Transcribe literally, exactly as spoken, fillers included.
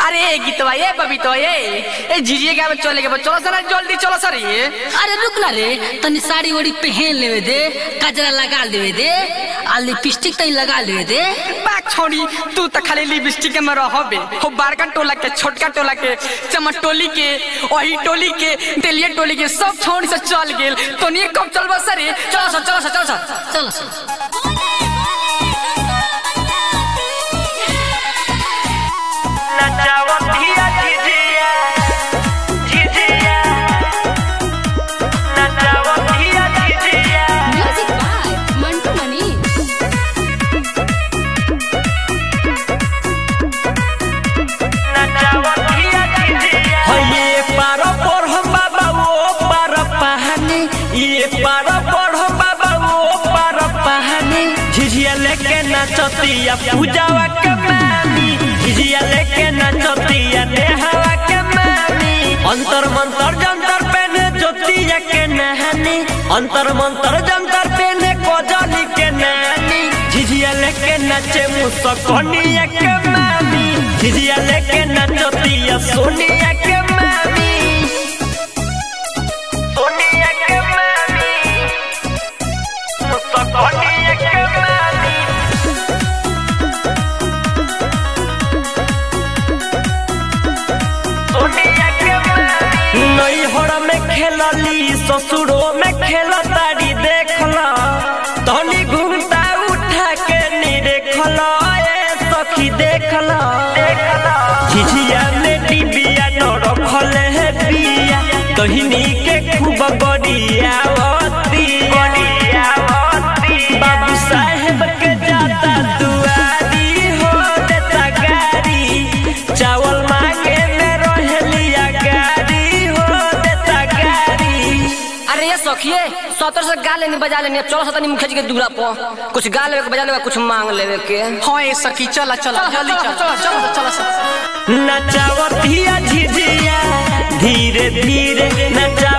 अरे गीतवा ये बबीतवा ये ए झिझिया गावे चले के चलो सर जल्दी चलो सर ये। अरे रुक ना रे, तनी साड़ी ओड़ी पहन लेवे दे, कजरा लगा लेवे दे, आ लिपस्टिक तनी लगा लेवे दे। बाक छोड़ी तू तो खाली लिपस्टिक में रहबे हो। बारका टोला के छोटका टोला के चमट टोली के वही टोली के तेलिया टोली के सब छोड़ी से चल गेल तो नहीं कब चलबा सर। चलो सर चलो सर चलो सर चलो सर। झिझिया लेके नचतिया पूजावा के मामी, झिझिया लेके नचतिया नेहावा के मामी। अंतर मंतर जंतर पेने ज्योतिया के नहानी, अंतर मंतर जंतर पेने कोजली के नानी। झिझिया लेके नचे मुसकनिया के मामी, झिझिया लेके नचतिया सोनिया के मामी, सोनिया के मामी, मुसकनिया के खेलली ससुरो में खेलतारी देखला तनी घूमता उठा के नी देखला ए सखी देखला देखला। झिझिया ने डिबिया न रखले है बिया तहिनी के खूब गड़ियावती गड़ियावती। बाबू साहेब के जाता दुआरी हो देता गाड़ी, चावल मांगे में रहेलिया गाड़ी हो देता गाड़ी। अरे ये सखिए सतर से गा लेनी बजा लेनी, चलो सतनी मुखिया जी के दूरा पर कुछ गा लेवे के बजा लेवे कुछ मांग लेवे के। हाँ ये सखी चला चला जल्दी चल चलो चलो चलो सर। नचावतिया झिझिया धीरे धीरे नचा